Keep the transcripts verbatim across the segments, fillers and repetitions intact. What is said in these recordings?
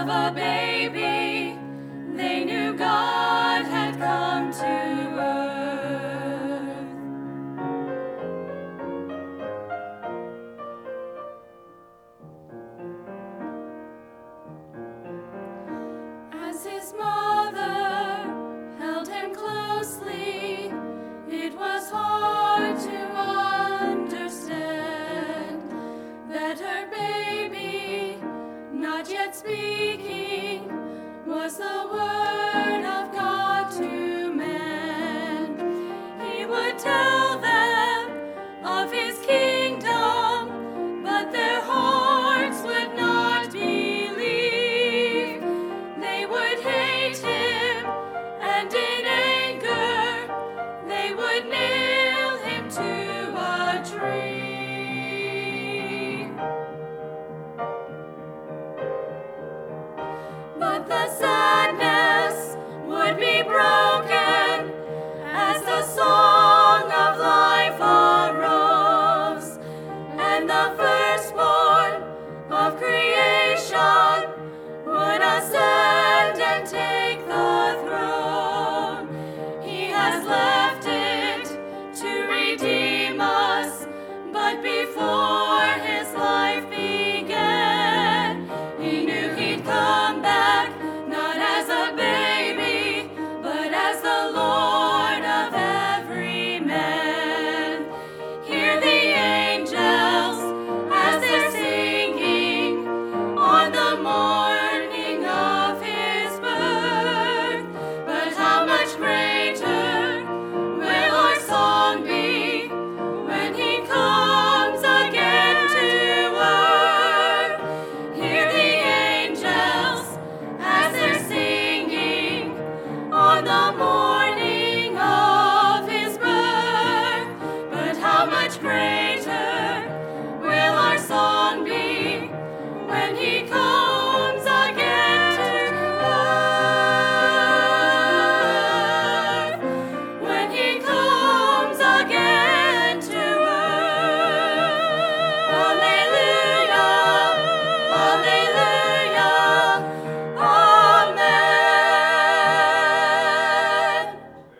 of a baby, they knew God had come to earth. As his mother held him closely, it was hard to understand that her baby, not yet speaking, was the word of God to man. He would tell them of his kingdom, but their hearts would not believe. They would hate him, and in anger they would nail him to a tree. But the sadness would be broken as the song of life arose, and the firstborn of creation would ascend and take the throne. He has left it to redeem us, but before his life began, he knew he'd come back, not as a baby, but as the Lord of every man. Hear the angels as they're singing on the morning of his birth. But how much greater will our song be when he comes again to earth? Hear the angels as they're singing on the morning of his birth. But how much greater will our song be when he comes again to earth? When he comes again to earth. Hallelujah, hallelujah, amen.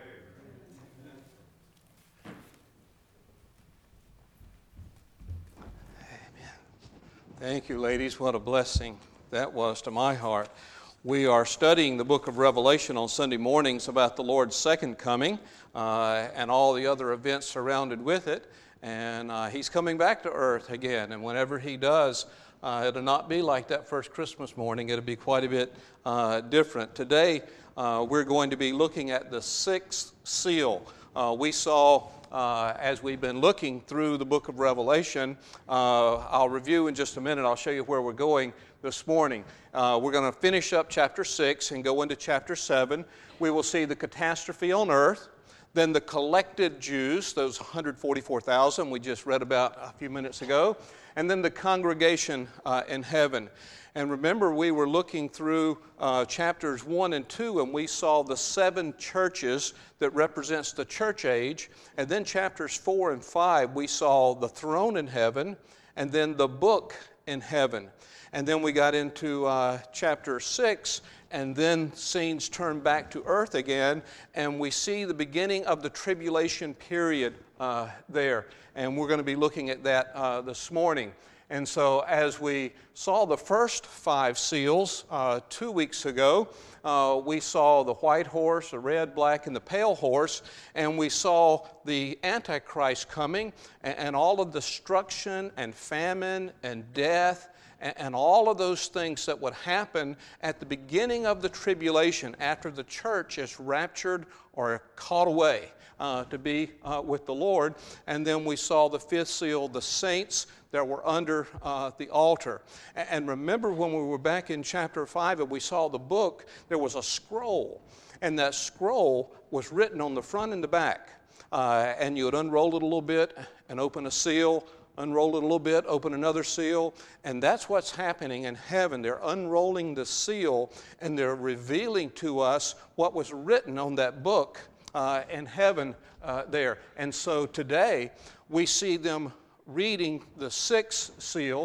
Thank you, ladies. What a blessing that was to my heart. We are studying the book of Revelation on Sunday mornings about the Lord's second coming uh, and all the other events surrounded with it. And uh, he's coming back to earth again. And whenever he does, uh, it'll not be like that first Christmas morning. It'll be quite a bit uh, different. Today, uh, we're going to be looking at the sixth seal. Uh, we saw Uh, as we've been looking through the book of Revelation, uh, I'll review in just a minute. I'll show you where we're going this morning. Uh, we're going to finish up chapter six and go into chapter seven. We will see the catastrophe on earth, then the collected Jews, those one hundred forty-four thousand we just read about a few minutes ago, and then the congregation uh, in heaven. And remember, we were looking through uh, chapters one and two, and we saw the seven churches that represents the church age. And then chapters four and five, we saw the throne in heaven, and then the book in heaven. And then we got into uh, chapter six, and then scenes turn back to earth again, and we see the beginning of the tribulation period uh, there. And we're going to be looking at that uh, this morning. And so as we saw the first five seals uh, two weeks ago, uh, we saw the white horse, the red, black, and the pale horse, and we saw the Antichrist coming, and, and all of destruction and famine and death and, and all of those things that would happen at the beginning of the tribulation after the church is raptured or caught away uh, to be uh, with the Lord. And then we saw the fifth seal, the saints that were under uh, the altar. And remember when we were back in chapter five and we saw the book, there was a scroll. And that scroll was written on the front and the back. Uh, and you would unroll it a little bit and open a seal, unroll it a little bit, open another seal. And that's what's happening in heaven. They're unrolling the seal and they're revealing to us what was written on that book uh, in heaven uh, there. And so today we see them reading the sixth seal,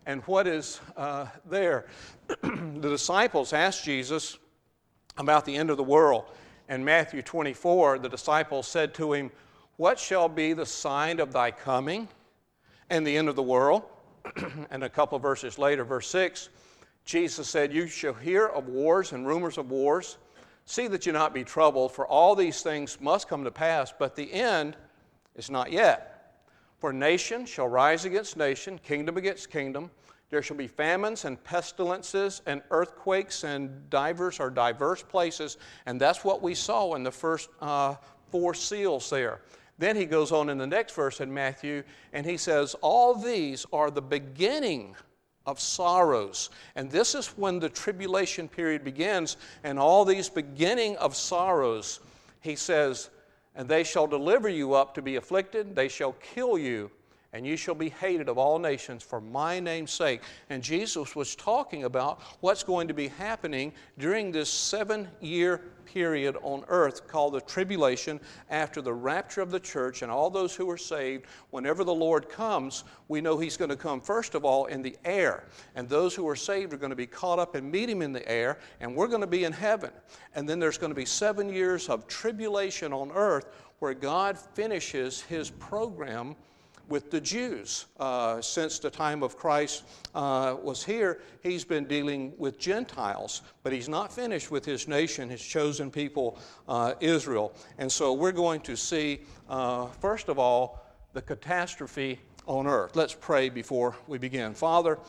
And what is uh, there? The disciples asked Jesus about the end of the world. In Matthew twenty-four, the disciples said to him, "What shall be the sign of thy coming and the end of the world?" And a couple of verses later, verse six, Jesus said, "You shall hear of wars and rumors of wars. See that you not be troubled, for all these things must come to pass, but the end is not yet. For nation shall rise against nation, kingdom against kingdom. There shall be famines and pestilences and earthquakes and divers or diverse places." And that's what we saw in the first uh, four seals there. Then he goes on in the next verse in Matthew, and he says, "All these are the beginning of sorrows." And this is when the tribulation period begins, and all these beginning of sorrows, he says, "And they shall deliver you up to be afflicted, they shall kill you, and you shall be hated of all nations for my name's sake." And Jesus was talking about what's going to be happening during this seven-year period on earth called the tribulation after the rapture of the church and all those who are saved. Whenever the Lord comes, we know he's going to come first of all in the air. And those who are saved are going to be caught up and meet him in the air, and we're going to be in heaven. And then there's going to be seven years of tribulation on earth where God finishes his program with the Jews. Uh, since the time of Christ uh, was here, he's been dealing with Gentiles, but he's not finished with his nation, his chosen people, uh, Israel. And so we're going to see, uh, first of all, the catastrophe on earth. Let's pray before we begin. Father,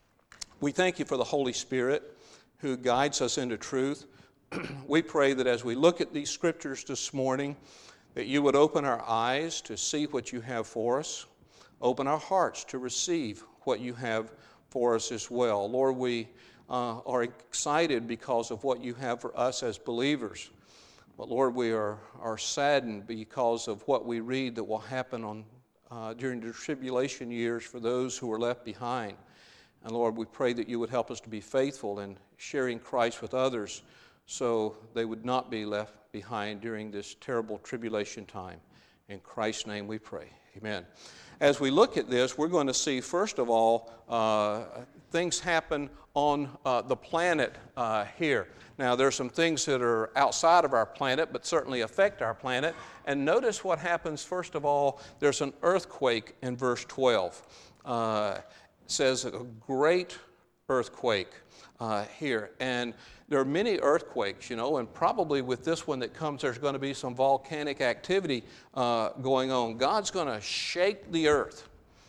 we thank you for the Holy Spirit who guides us into truth. We pray that as we look at these scriptures this morning, that you would open our eyes to see what you have for us. Open our hearts to receive what you have for us as well. Lord, we uh, are excited because of what you have for us as believers. But Lord, we are, are saddened because of what we read that will happen on uh, during the tribulation years for those who are left behind. And Lord, we pray that you would help us to be faithful in sharing Christ with others so they would not be left behind during this terrible tribulation time. In Christ's name we pray. Amen. As we look at this, we're going to see, first of all, uh, things happen on uh, the planet uh, here. Now, there are some things that are outside of our planet, but certainly affect our planet. And notice what happens, first of all, there's an earthquake in verse twelve. Uh, it says a great earthquake uh, here. And there are many earthquakes, you know, and probably with this one that comes, there's going to be some volcanic activity uh, going on. God's going to shake the earth.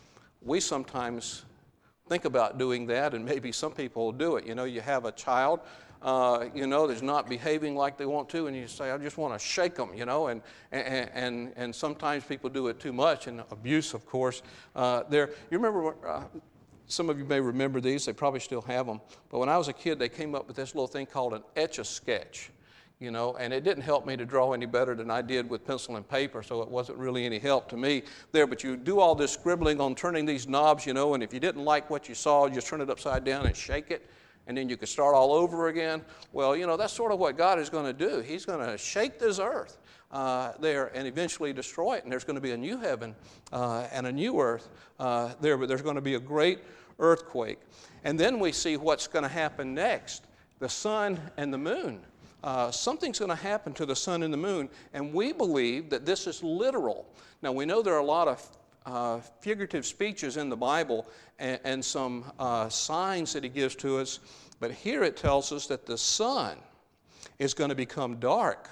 We sometimes think about doing that, and maybe some people will do it. You know, you have a child, uh, you know, that's not behaving like they want to, and you say, "I just want to shake them," you know, and and and, and sometimes people do it too much, and abuse, of course. Uh, there, you remember. Uh, Some of you may remember these. They probably still have them. But when I was a kid, they came up with this little thing called an Etch-a-Sketch, you know, and it didn't help me to draw any better than I did with pencil and paper, so it wasn't really any help to me there. But you do all this scribbling on turning these knobs, you know, and if you didn't like what you saw, you just turn it upside down and shake it, and then you could start all over again. Well, you know, that's sort of what God is going to do. He's going to shake this earth uh, there and eventually destroy it, and there's going to be a new heaven uh, and a new earth uh, there, but there's going to be a great earthquake. And then we see what's going to happen next. The sun and the moon. Uh, something's going to happen to the sun and the moon, and we believe that this is literal. Now, we know there are a lot of uh, figurative speeches in the Bible and, and some uh, signs that he gives to us, but here it tells us that the sun is going to become dark,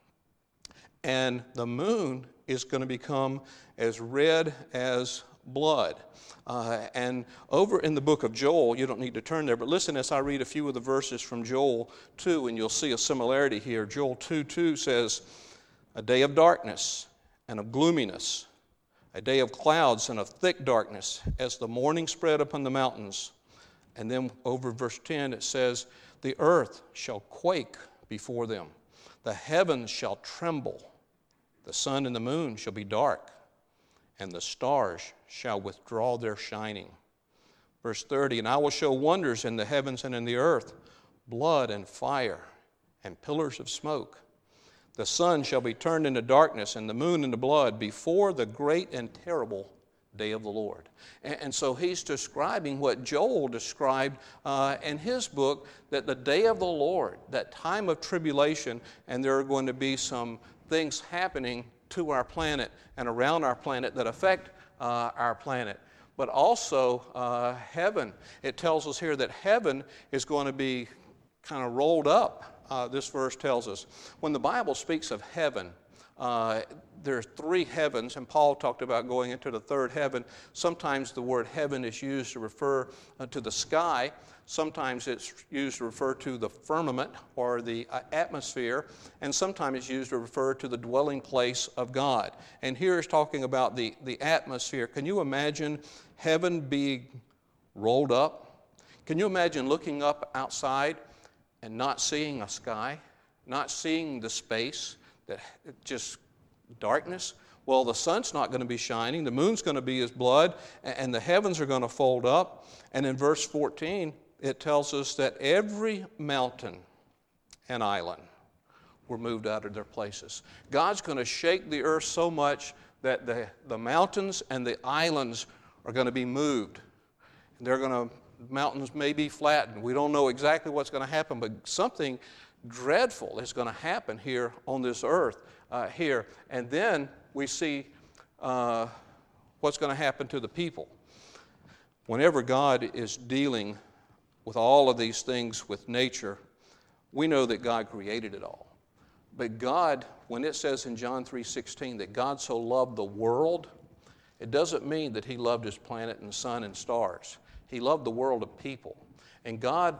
and the moon is going to become as red as blood. Uh, and over in the book of Joel, you don't need to turn there, but listen as I read a few of the verses from Joel two, and you'll see a similarity here. Joel two two says, "A day of darkness and of gloominess, a day of clouds and of thick darkness, as the morning spread upon the mountains." And then over verse ten it says, "The earth shall quake before them, the heavens shall tremble, the sun and the moon shall be dark, and the stars shall withdraw their shining." Verse thirty, "And I will show wonders in the heavens and in the earth, blood and fire and pillars of smoke. The sun shall be turned into darkness and the moon into blood before the great and terrible day of the Lord. And, and so he's describing what Joel described uh, in his book, that the day of the Lord, that time of tribulation, and there are going to be some things happening to our planet and around our planet that affect uh, our planet. But also uh, heaven. It tells us here that heaven is going to be kind of rolled up, uh, this verse tells us. When the Bible speaks of heaven, uh, there's three heavens, and Paul talked about going into the third heaven. Sometimes the word heaven is used to refer uh, to the sky. Sometimes it's used to refer to the firmament or the uh, atmosphere, and sometimes it's used to refer to the dwelling place of God. And here it's talking about the, the atmosphere. Can you imagine heaven being rolled up? Can you imagine looking up outside and not seeing a sky, not seeing the space, that just darkness? Well, the sun's not going to be shining, the moon's going to be as blood, and the heavens are going to fold up. And in verse fourteen, it tells us that every mountain and island were moved out of their places. God's going to shake the earth so much that the, the mountains and the islands are going to be moved. They're going to, mountains may be flattened. We don't know exactly what's going to happen, but something dreadful is going to happen here on this earth uh, here. And then we see uh, what's going to happen to the people. Whenever God is dealing with all of these things with nature, we know that God created it all. But God, when it says in John three sixteen that God so loved the world, it doesn't mean that he loved his planet and sun and stars. He loved the world of people. And God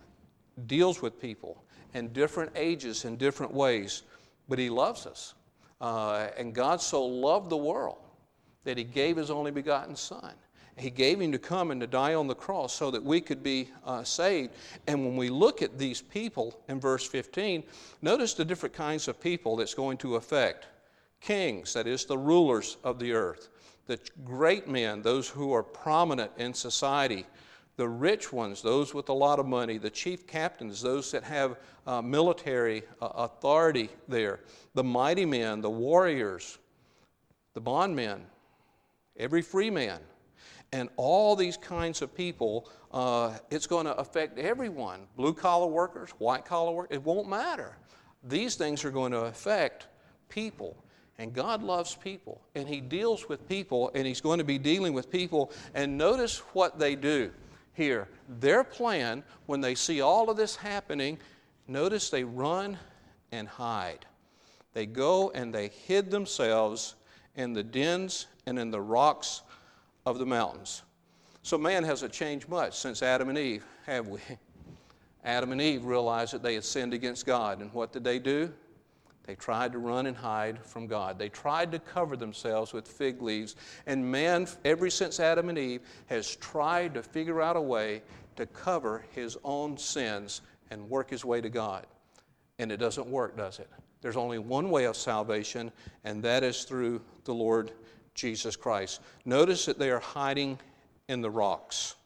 deals with people in different ages in different ways, but he loves us. Uh, and God so loved the world that he gave his only begotten Son. He gave him to come and to die on the cross so that we could be uh, saved. And when we look at these people in verse fifteen, notice the different kinds of people that's going to affect. Kings, that is the rulers of the earth. The great men, those who are prominent in society. The rich ones, those with a lot of money. The chief captains, those that have uh, military uh, authority there. The mighty men, the warriors, the bondmen, every free man. And all these kinds of people, uh, it's going to affect everyone. Blue-collar workers, white-collar workers, it won't matter. These things are going to affect people. And God loves people, and he deals with people, and he's going to be dealing with people. And notice what they do here. Their plan, when they see all of this happening, notice they run and hide. They go and they hid themselves in the dens and in the rocks of the mountains. So man hasn't changed much since Adam and Eve, have we? Adam and Eve realized that they had sinned against God, and what did they do? They tried to run and hide from God. They tried to cover themselves with fig leaves. And man, ever since Adam and Eve, has tried to figure out a way to cover his own sins and work his way to God. And it doesn't work, does it? There's only one way of salvation, and that is through the Lord Jesus Christ. Notice that they are hiding in the rocks.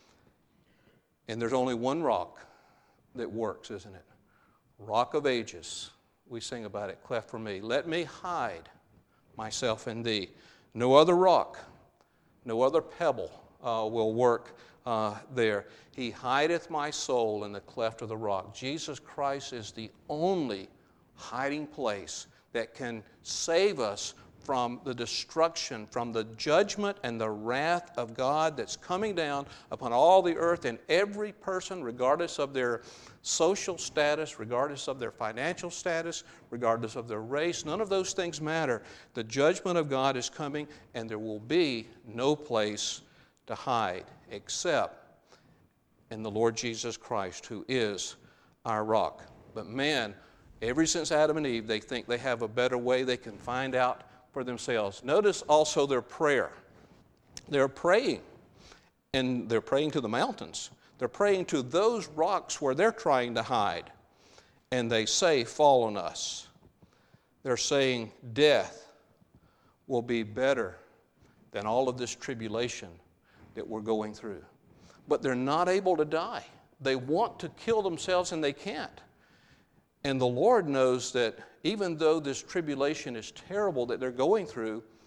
And there's only one rock that works, isn't it? Rock of Ages. We sing about it, cleft for me. Let me hide myself in thee. No other rock, no other pebble uh, will work uh, there. He hideth my soul in the cleft of the rock. Jesus Christ is the only hiding place that can save us from the destruction, from the judgment and the wrath of God that's coming down upon all the earth, and every person, regardless of their social status, regardless of their financial status, regardless of their race. None of those things matter. The judgment of God is coming, and there will be no place to hide except in the Lord Jesus Christ, who is our rock. But man, ever since Adam and Eve, they think they have a better way they can find out for themselves. Notice also their prayer. They're praying, and they're praying to the mountains. They're praying to those rocks where they're trying to hide. And they say, fall on us. They're saying death will be better than all of this tribulation that we're going through. But they're not able to die. They want to kill themselves, and they can't. And the Lord knows that even though this tribulation is terrible that they're going through,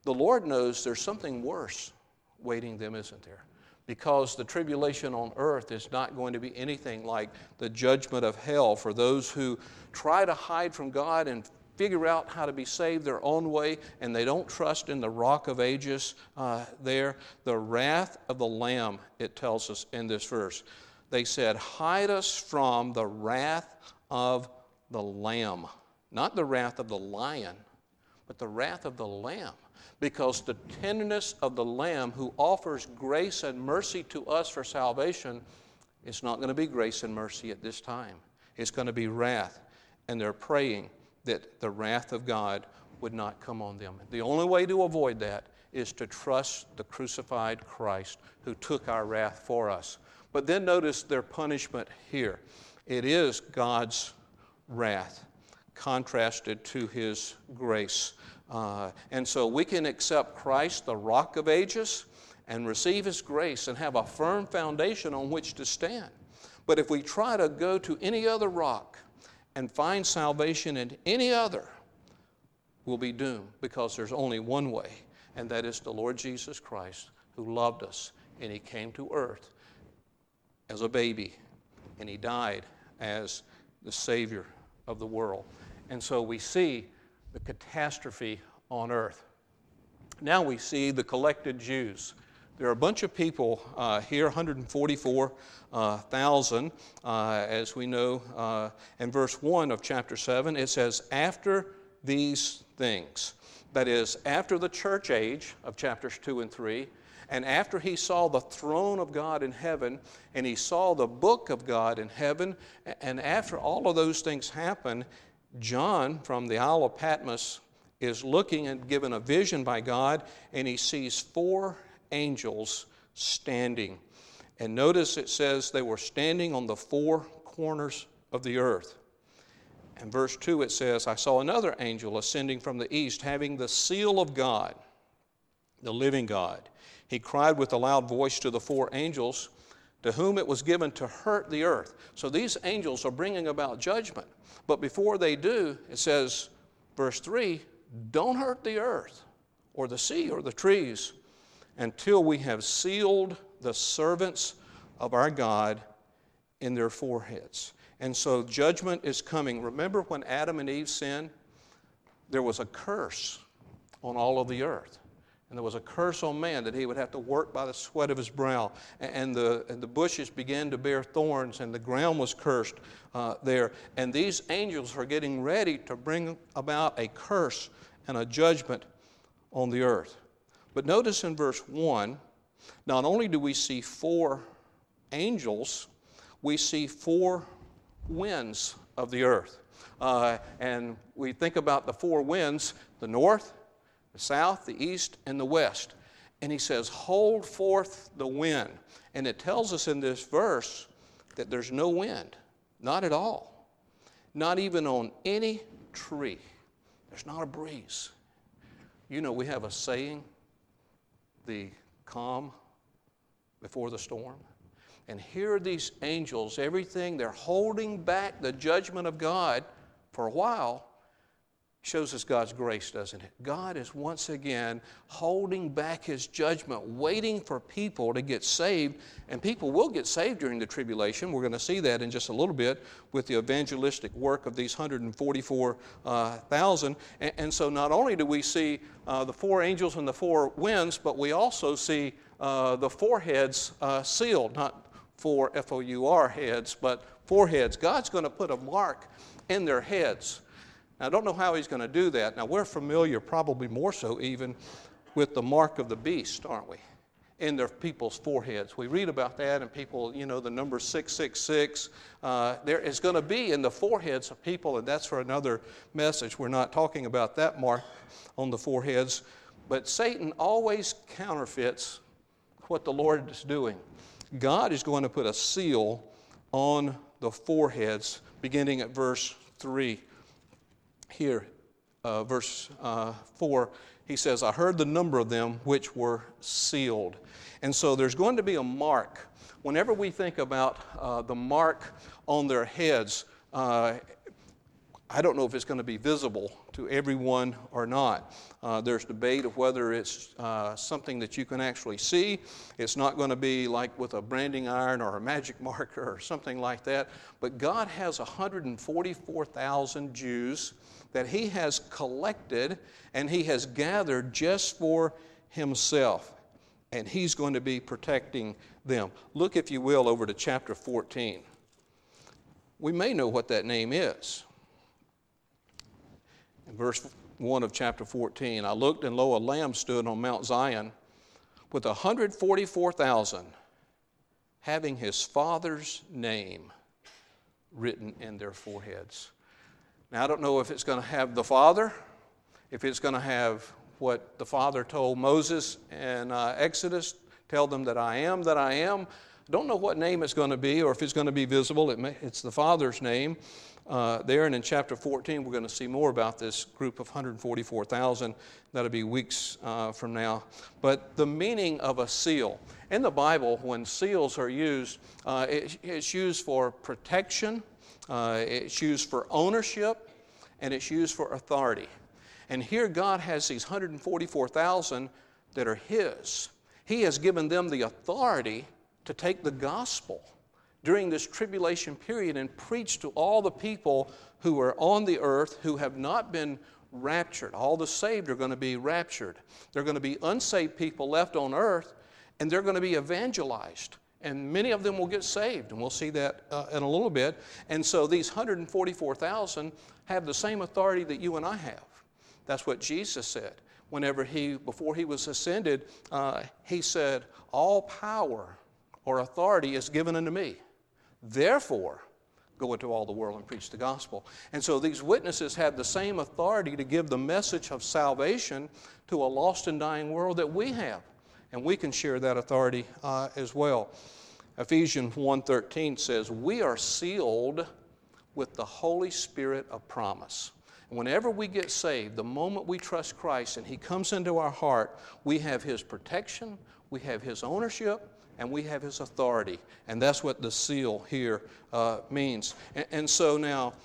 the Lord knows there's something worse waiting them, isn't there? Because the tribulation on earth is not going to be anything like the judgment of hell for those who try to hide from God and figure out how to be saved their own way, and they don't trust in the Rock of Ages uh, there. The wrath of the Lamb, it tells us in this verse. They said, hide us from the wrath of the Lamb. Not the wrath of the lion, but the wrath of the Lamb. Because the tenderness of the Lamb who offers grace and mercy to us for salvation, it's not going to be grace and mercy at this time. It's going to be wrath. And they're praying that the wrath of God would not come on them. The only way to avoid that is to trust the crucified Christ who took our wrath for us. But then notice their punishment here. It is God's wrath contrasted to His grace. Uh, and so we can accept Christ, the Rock of Ages, and receive His grace and have a firm foundation on which to stand. But if we try to go to any other rock and find salvation in any other, we'll be doomed, because there's only one way, and that is the Lord Jesus Christ, who loved us, and He came to earth as a baby, and He died as the Savior of the world. And so we see the catastrophe on earth. Now we see the collected Jews. There are a bunch of people uh, here, one hundred forty-four thousand, uh, uh, as we know. Uh, in verse one of chapter seven, it says, after these things. That is, after the church age of chapters two and three, and after he saw the throne of God in heaven, and he saw the book of God in heaven, and after all of those things happen, John from the Isle of Patmos is looking and given a vision by God, and he sees four angels standing. And notice it says they were standing on the four corners of the earth. And verse two it says, I saw another angel ascending from the east, having the seal of God, the living God. He cried with a loud voice to the four angels, to whom it was given to hurt the earth. So these angels are bringing about judgment. But before they do, it says, verse three, don't hurt the earth or the sea or the trees until we have sealed the servants of our God in their foreheads. And so judgment is coming. Remember when Adam and Eve sinned? There was a curse on all of the earth. And there was a curse on man that he would have to work by the sweat of his brow. And the, and the bushes began to bear thorns, and the ground was cursed uh, there. And these angels are getting ready to bring about a curse and a judgment on the earth. But notice in verse one, not only do we see four angels, we see four winds of the earth. Uh, and we think about the four winds, the north, the south, the east, and the west. And he says, hold forth the wind. And it tells us in this verse that there's no wind, not at all. Not even on any tree. There's not a breeze. You know, we have a saying, the calm before the storm. And here are these angels, everything, they're holding back the judgment of God for a while. Shows us God's grace, doesn't it? God is once again holding back His judgment, waiting for people to get saved. And people will get saved during the tribulation. We're going to see that in just a little bit with the evangelistic work of these one hundred forty-four thousand. And, and so not only do we see uh, the four angels and the four winds, but we also see uh, the foreheads uh, sealed. Not four F O U R heads, but foreheads. God's going to put a mark in their heads. Now, I don't know how He's going to do that. Now, we're familiar, probably more so even, with the mark of the beast, aren't we? In their people's foreheads. We read about that, and people, you know, the number six six six. Uh, there is going to be in the foreheads of people, and that's for another message. We're not talking about that mark on the foreheads. But Satan always counterfeits what the Lord is doing. God is going to put a seal on the foreheads, beginning at verse three. Here, uh, verse uh, four, he says, I heard the number of them which were sealed. And so there's going to be a mark. Whenever we think about uh, the mark on their heads, uh, I don't know if it's going to be visible to everyone or not. Uh, there's debate of whether it's uh, something that you can actually see. It's not going to be like with a branding iron or a magic marker or something like that. But God has one hundred forty-four thousand Jews that he has collected and he has gathered just for himself. And he's going to be protecting them. Look, if you will, over to chapter fourteen. We may know what that name is. In verse one of chapter fourteen, I looked, and lo, a lamb stood on Mount Zion with one hundred forty-four thousand, having his father's name written in their foreheads. Now, I don't know if it's going to have the Father, if it's going to have what the Father told Moses in uh, Exodus, tell them that I am, that I am. I don't know what name it's going to be or if it's going to be visible. It may, it's the Father's name. Uh, there and in chapter fourteen, we're going to see more about this group of one hundred forty-four thousand. That'll be weeks uh, from now. But the meaning of a seal. In the Bible, when seals are used, uh, it, it's used for protection, uh, it's used for ownership, and it's used for authority. And here God has these one hundred forty-four thousand that are his. He has given them the authority to take the gospel during this tribulation period and preach to all the people who are on the earth who have not been raptured. All the saved are going to be raptured. They're going to be unsaved people left on earth, and they're going to be evangelized. And many of them will get saved, and we'll see that uh, in a little bit. And so these one hundred forty-four thousand have the same authority that you and I have. That's what Jesus said. Whenever he, before he was ascended, uh, he said, all power or authority is given unto me. Therefore, go into all the world and preach the gospel. And so these witnesses have the same authority to give the message of salvation to a lost and dying world that we have. And we can share that authority uh, as well. Ephesians one thirteen says, we are sealed with the Holy Spirit of promise. And whenever we get saved, the moment we trust Christ and he comes into our heart, we have his protection, we have his ownership, and we have his authority. And that's what the seal here uh, means. And, and so now,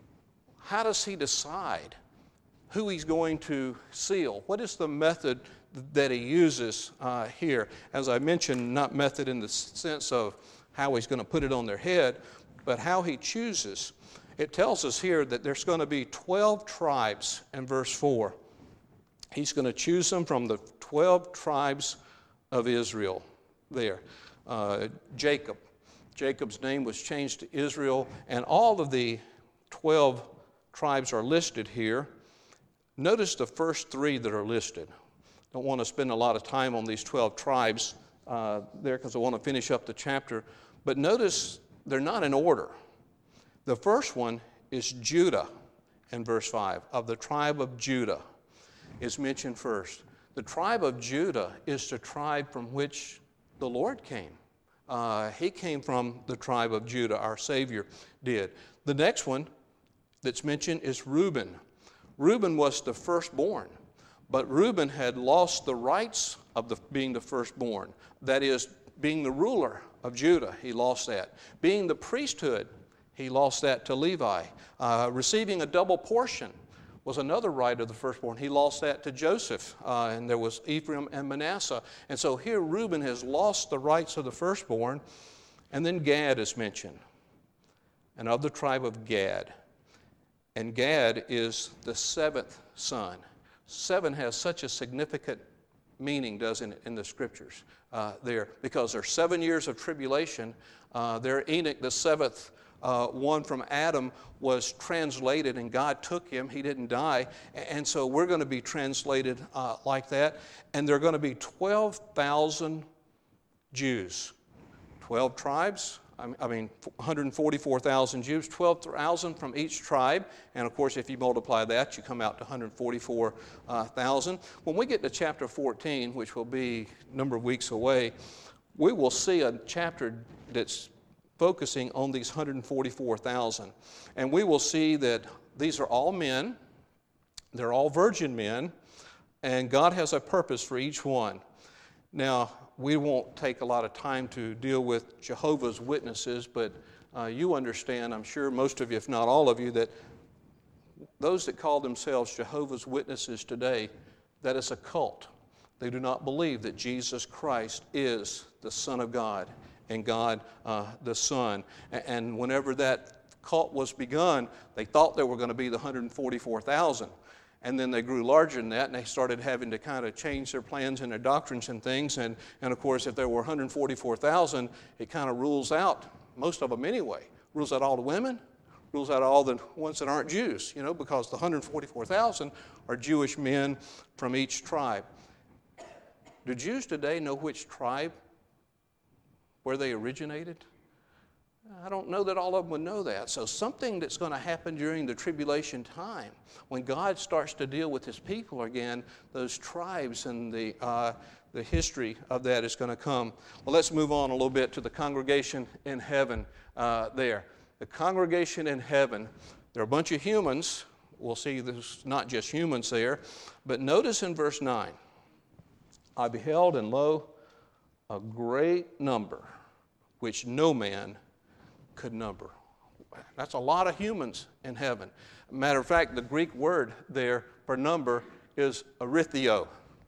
how does he decide who he's going to seal? What is the method that he uses uh, here? As I mentioned, not method in the sense of how he's going to put it on their head, but how he chooses. It tells us here that there's going to be twelve tribes in verse four. He's going to choose them from the twelve tribes of Israel. There, uh, Jacob. Jacob's name was changed to Israel, and all of the twelve tribes are listed here. Notice the first three that are listed. Don't want to spend a lot of time on these twelve tribes uh, there because I want to finish up the chapter. But notice they're not in order. The first one is Judah in verse five. Of the tribe of Judah is mentioned first. The tribe of Judah is the tribe from which the Lord came. Uh, he came from the tribe of Judah, our Savior did. The next one that's mentioned is Reuben. Reuben was the firstborn, but Reuben had lost the rights of the, being the firstborn. That is, being the ruler of Judah, he lost that. Being the priesthood, he lost that to Levi. Uh, receiving a double portion was another right of the firstborn. He lost that to Joseph, uh, and there was Ephraim and Manasseh. And so here Reuben has lost the rights of the firstborn, and then Gad is mentioned, and of the tribe of Gad. And Gad is the seventh son. Seven has such a significant meaning, doesn't it, in the scriptures uh, there, because there's seven years of tribulation. Uh, there Enoch, the seventh Uh, one from Adam, was translated, and God took him. He didn't die. And so we're going to be translated uh, like that. And there are going to be twelve thousand Jews. twelve tribes, I mean one hundred forty-four thousand Jews, twelve thousand from each tribe. And of course, if you multiply that, you come out to one hundred forty-four thousand. When we get to chapter fourteen, which will be a number of weeks away, we will see a chapter that's focusing on these one hundred forty-four thousand. And we will see that these are all men, they're all virgin men, and God has a purpose for each one. Now, we won't take a lot of time to deal with Jehovah's Witnesses, but uh, you understand, I'm sure most of you, if not all of you, that those that call themselves Jehovah's Witnesses today, that is a cult. They do not believe that Jesus Christ is the Son of God and God uh, the Son. And whenever that cult was begun, they thought there were going to be the one hundred forty-four thousand. And then they grew larger than that, and they started having to kind of change their plans and their doctrines and things. And, and of course, if there were one hundred forty-four thousand, it kind of rules out most of them anyway. Rules out all the women, rules out all the ones that aren't Jews, you know, because the one hundred forty-four thousand are Jewish men from each tribe. Do Jews today know which tribe, where they originated? I don't know that all of them would know that. So something that's going to happen during the tribulation time, when God starts to deal with his people again, those tribes and the uh, the history of that is going to come. Well, let's move on a little bit to the congregation in heaven uh, there. The congregation in heaven, there are a bunch of humans. We'll see there's not just humans there. But notice in verse nine, I beheld, and lo, a great number, which no man could number. That's a lot of humans in heaven. Matter of fact, the Greek word there for number is arithio.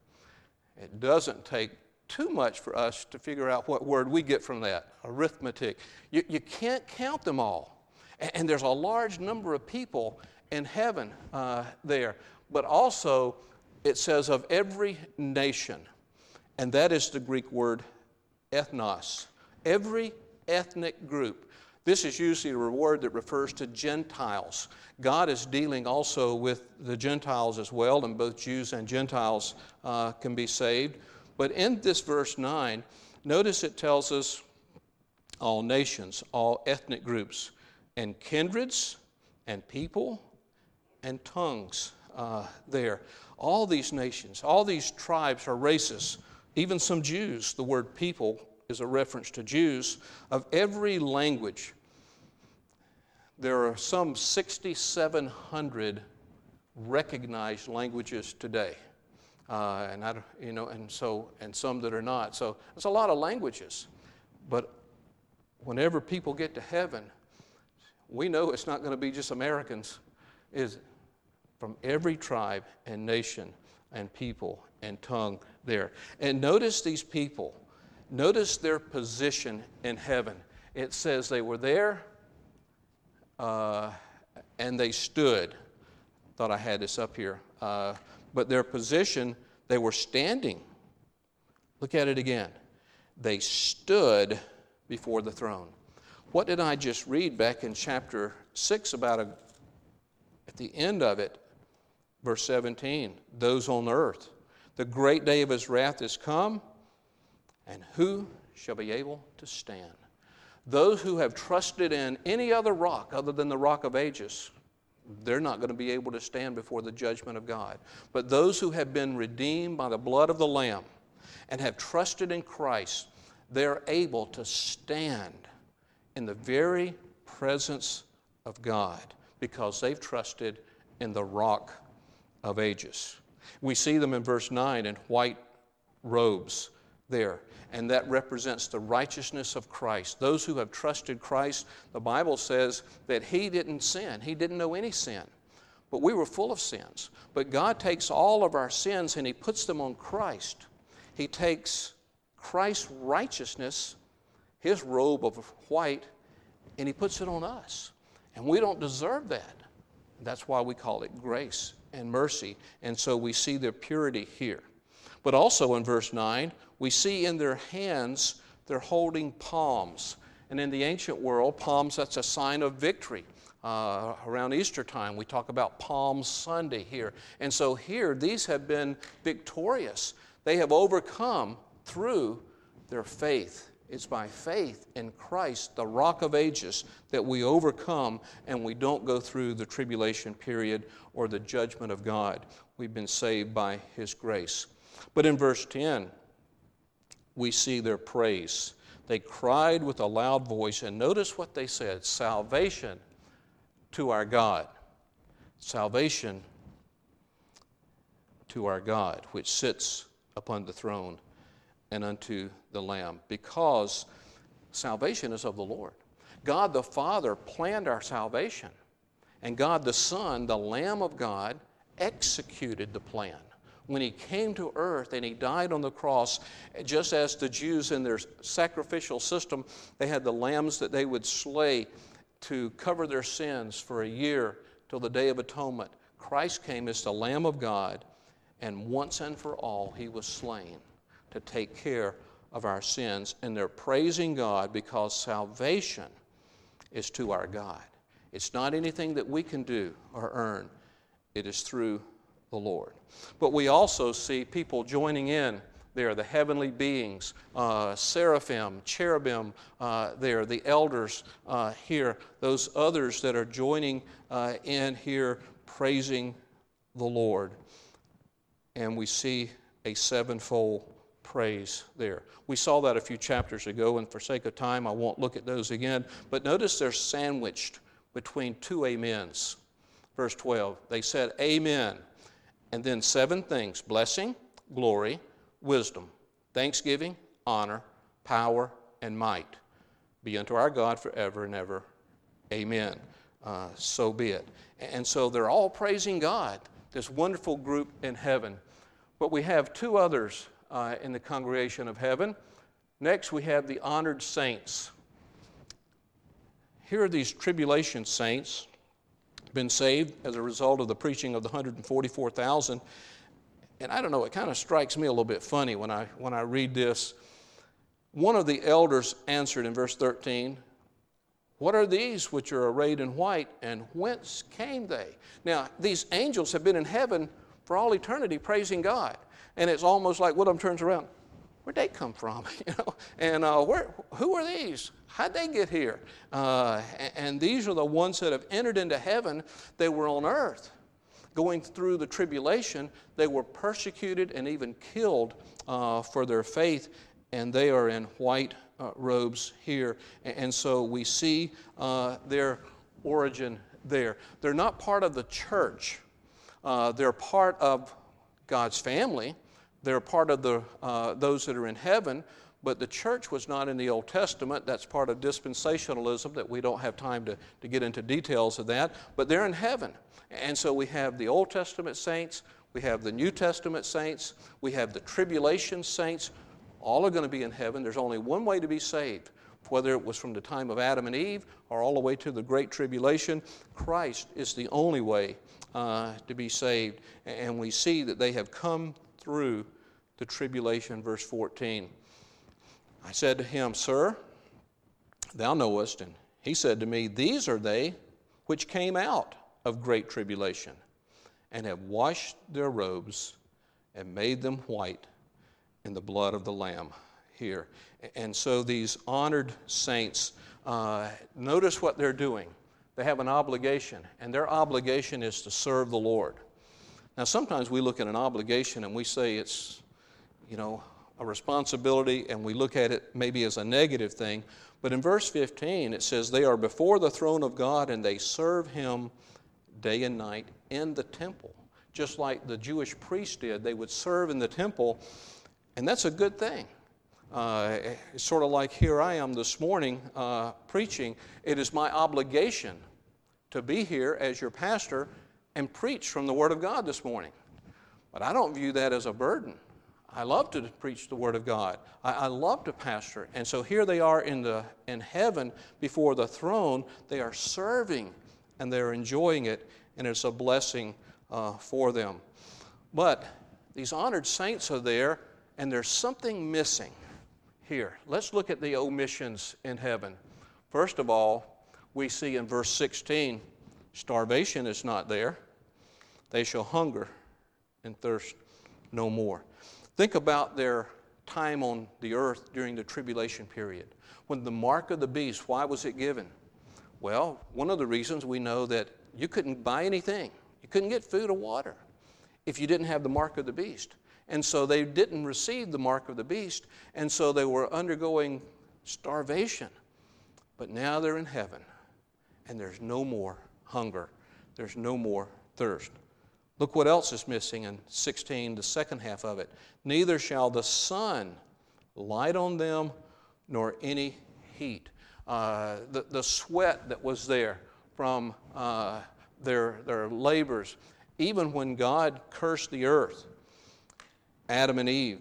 It doesn't take too much for us to figure out what word we get from that, arithmetic. You, you can't count them all. And, and there's a large number of people in heaven uh, there. But also, it says of every nation, and that is the Greek word ethnos. Every ethnic group. This is usually a word that refers to Gentiles. God is dealing also with the Gentiles as well, and both Jews and Gentiles uh, can be saved. But in this verse nine, notice it tells us all nations, all ethnic groups, and kindreds, and people, and tongues uh, there. All these nations, all these tribes or races, even some Jews, the word people is a reference to Jews, of every language. There are some six thousand seven hundred recognized languages today, uh, and I, you know, and so and some that are not. So it's a lot of languages. But whenever people get to heaven, we know it's not going to be just Americans. Is from every tribe and nation and people and tongue there. And notice these people. Notice their position in heaven. It says they were there uh, and they stood. Thought I had this up here. Uh, but their position, they were standing. Look at it again. They stood before the throne. What did I just read back in chapter six about a, at the end of it, verse seventeen, those on earth. The great day of his wrath is come, and who shall be able to stand? Those who have trusted in any other rock other than the rock of ages, they're not going to be able to stand before the judgment of God. But those who have been redeemed by the blood of the Lamb and have trusted in Christ, they're able to stand in the very presence of God because they've trusted in the rock of ages. We see them in verse nine in white robes there, and that represents the righteousness of Christ. Those who have trusted Christ, the Bible says that he didn't sin. He didn't know any sin, but we were full of sins. But God takes all of our sins and he puts them on Christ. He takes Christ's righteousness, his robe of white, and he puts it on us. And we don't deserve that. That's why we call it grace and mercy. And so we see their purity here. But also in verse nine, we see in their hands, they're holding palms. And in the ancient world, palms, that's a sign of victory. Uh, around Easter time, we talk about Palm Sunday here. And so here, these have been victorious. They have overcome through their faith. It's by faith in Christ, the rock of ages, that we overcome and we don't go through the tribulation period or the judgment of God. We've been saved by his grace. But in verse ten, we see their praise. They cried with a loud voice, and notice what they said, salvation to our God. Salvation to our God, which sits upon the throne and unto the Lamb, because salvation is of the Lord. God the Father planned our salvation. And God the Son, the Lamb of God, executed the plan. When he came to earth and he died on the cross, just as the Jews in their sacrificial system, they had the lambs that they would slay to cover their sins for a year till the Day of Atonement. Christ came as the Lamb of God, and once and for all he was slain to take care of our sins. And they're praising God because salvation is to our God. It's not anything that we can do or earn. It is through the Lord. But we also see people joining in there, the heavenly beings, uh, seraphim, cherubim uh, there, the elders uh, here, those others that are joining uh, in here praising the Lord. And we see a sevenfold praise there. We saw that a few chapters ago, and for sake of time, I won't look at those again. But notice they're sandwiched between two amens. Verse twelve, they said, Amen. And then seven things: blessing, glory, wisdom, thanksgiving, honor, power, and might be unto our God forever and ever. Amen. Uh, so be it. And so they're all praising God, this wonderful group in heaven. But we have two others uh, in the congregation of heaven. Next, we have the honored saints. Here are these tribulation saints, been saved as a result of the preaching of the one hundred forty-four thousand. And I don't know, it kind of strikes me a little bit funny when I when I read this. One of the elders answered in verse thirteen, What are these which are arrayed in white, and whence came they? Now, these angels have been in heaven for all eternity praising God. And it's almost like Woodham turns around, where'd they come from? you know, And uh, where? who are these? How'd they get here? Uh, and, and these are the ones that have entered into heaven. They were on earth. Going through the tribulation, they were persecuted and even killed uh, for their faith, and they are in white uh, robes here. And, and so we see uh, their origin there. They're not part of the church. Uh, they're part of God's family. They're part of the uh, those that are in heaven, but the church was not in the Old Testament. That's part of dispensationalism that we don't have time to, to get into details of that, but they're in heaven. And so we have the Old Testament saints, we have the New Testament saints, we have the tribulation saints. All are going to be in heaven. There's only one way to be saved, whether it was from the time of Adam and Eve or all the way to the Great Tribulation. Christ is the only way uh, to be saved. And we see that they have come through the tribulation, verse fourteen. I said to him, Sir, thou knowest. And he said to me, These are they which came out of great tribulation, and have washed their robes and made them white in the blood of the Lamb. Here. And so these honored saints, uh, notice what they're doing. They have an obligation, and their obligation is to serve the Lord. Now, sometimes we look at an obligation and we say it's, you know, a responsibility, and we look at it maybe as a negative thing. But in verse fifteen, it says, They are before the throne of God, and they serve Him day and night in the temple. Just like the Jewish priests did, they would serve in the temple, and that's a good thing. Uh, it's sort of like here I am this morning uh, preaching. It is my obligation to be here as your pastor and preach from the Word of God this morning. But I don't view that as a burden. I love to preach the Word of God. I, I love to pastor. And so here they are in the in heaven before the throne. They are serving and they're enjoying it, and it's a blessing uh, for them. But these honored saints are there, and there's something missing here. Let's look at the omissions in heaven. First of all, we see in verse sixteen, starvation is not there. They shall hunger and thirst no more. Think about their time on the earth during the tribulation period. When the mark of the beast, why was it given? Well, one of the reasons we know that you couldn't buy anything. You couldn't get food or water if you didn't have the mark of the beast. And so they didn't receive the mark of the beast, and so they were undergoing starvation. But now they're in heaven, and there's no more hunger. There's no more thirst. Look what else is missing in sixteen, the second half of it. Neither shall the sun light on them, nor any heat. Uh, the, the sweat that was there from uh, their, their labors. Even when God cursed the earth, Adam and Eve,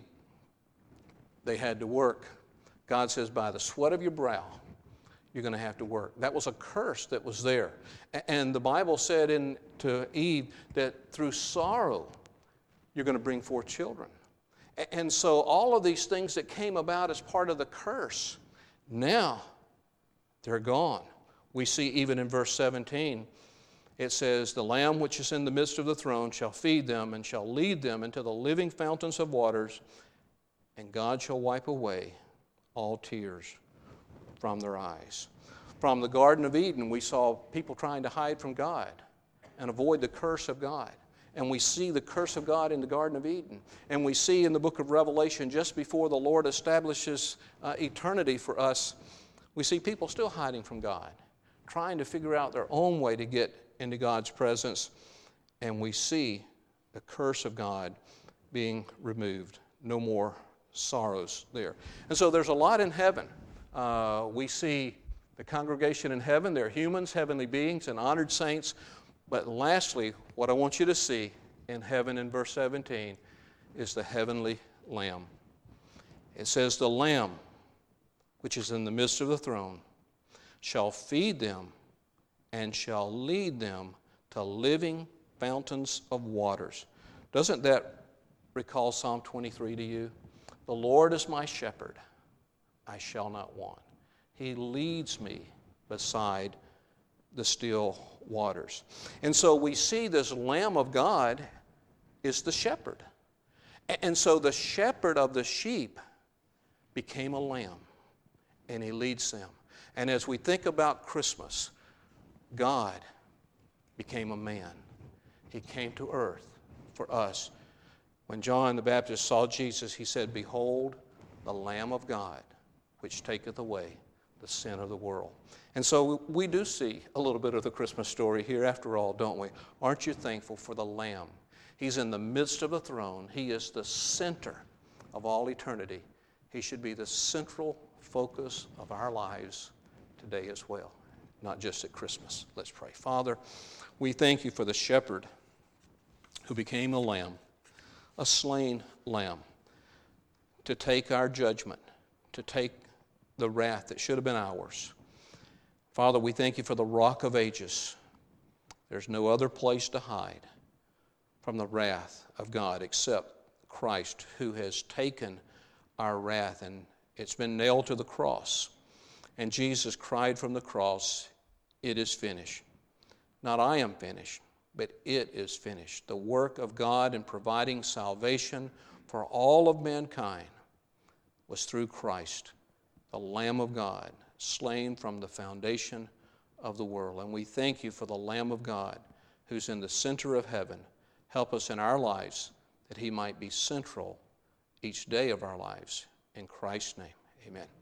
they had to work. God says, by the sweat of your brow, you're going to have to work. That was a curse that was there. And the Bible said in, to Eve that through sorrow, you're going to bring forth children. And so all of these things that came about as part of the curse, now they're gone. We see even in verse seventeen, it says, the Lamb which is in the midst of the throne shall feed them and shall lead them into the living fountains of waters, and God shall wipe away all tears from their eyes. From the Garden of Eden, we saw people trying to hide from God and avoid the curse of God. And we see the curse of God in the Garden of Eden. And we see in the book of Revelation, just before the Lord establishes uh, eternity for us, we see people still hiding from God, trying to figure out their own way to get into God's presence. And we see the curse of God being removed. No more sorrows there. And so there's a lot in heaven. Uh, we see the congregation in heaven. They're humans, heavenly beings, and honored saints. But lastly, what I want you to see in heaven in verse seventeen is the heavenly Lamb. It says, the Lamb, which is in the midst of the throne, shall feed them and shall lead them to living fountains of waters. Doesn't that recall Psalm twenty-three to you? The Lord is my shepherd, I shall not want. He leads me beside the still waters. And so we see this Lamb of God is the shepherd. And so the shepherd of the sheep became a lamb, and he leads them. And as we think about Christmas, God became a man. He came to earth for us. When John the Baptist saw Jesus, he said, behold, the Lamb of God, which taketh away the sin of the world. And so we do see a little bit of the Christmas story here after all, don't we? Aren't you thankful for the Lamb? He's in the midst of the throne. He is the center of all eternity. He should be the central focus of our lives today as well, not just at Christmas. Let's pray. Father, we thank you for the shepherd who became a lamb, a slain lamb, to take our judgment, to take the wrath that should have been ours. Father, we thank you for the Rock of Ages. There's no other place to hide from the wrath of God except Christ, who has taken our wrath, and it's been nailed to the cross. And Jesus cried from the cross, it is finished. Not I am finished, but it is finished. The work of God in providing salvation for all of mankind was through Christ, the Lamb of God, slain from the foundation of the world. And we thank you for the Lamb of God who's in the center of heaven. Help us in our lives that he might be central each day of our lives. In Christ's name, amen.